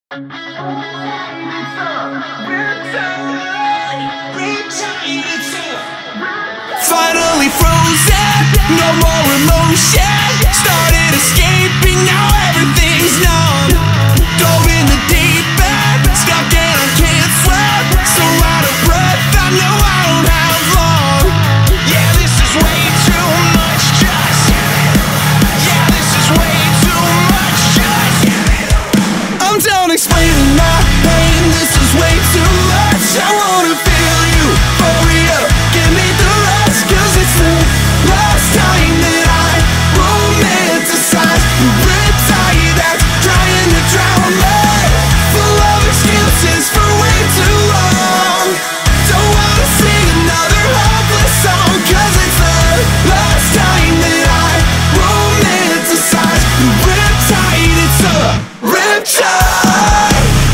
Finally frozen, no more emotion. Started escaping, now everything's numb. Dove in the deep end, stuck and I can't swim. So out of breath, I know I don't have long. Yeah, this is way too much, just yeah, this is way too much, just I'm done explaining my pain, this is way too much. I wanna feel euphoria, give me the rush, 'cause it's the last time that I romanticize the riptide that's trying to drown me, full of excuses for way too long. Don't wanna sing another hopeless song, 'cause it's the last time that I romanticize the riptide. It's a riptide.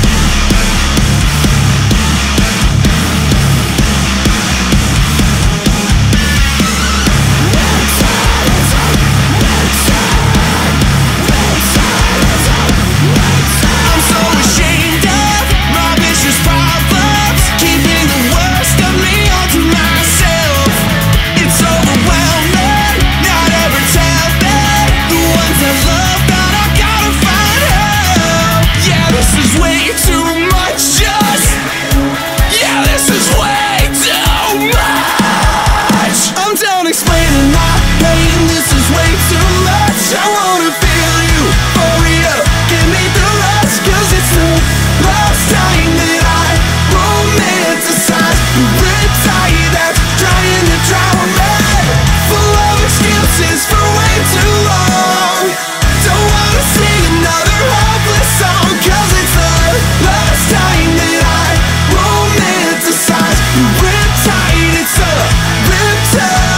Explaining my pain, this is way too much. I wanna feel euphoria, give me the rush, 'cause it's the last time that I romanticize the riptide that's trying to drown me, full of excuses for way too long. Don't wanna sing another hopeless song, 'cause it's the last time that I romanticize the riptide. It's a riptide.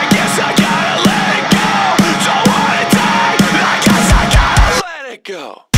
Go.